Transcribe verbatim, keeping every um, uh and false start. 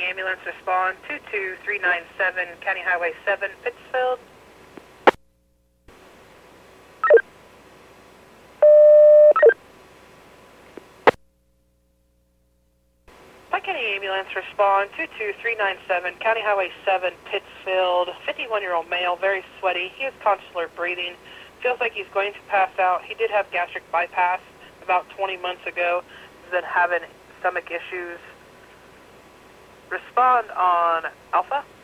ambulance respond two two three nine seven, County Highway seven, Pittsfield. Pike County Ambulance respond two two three nine seven, County Highway seven, Pittsfield. fifty-one-year-old male, very sweaty. He has consular breathing. Feels like he's going to pass out. He did have gastric bypass about twenty months ago. He's been having stomach issues. Respond on Alpha.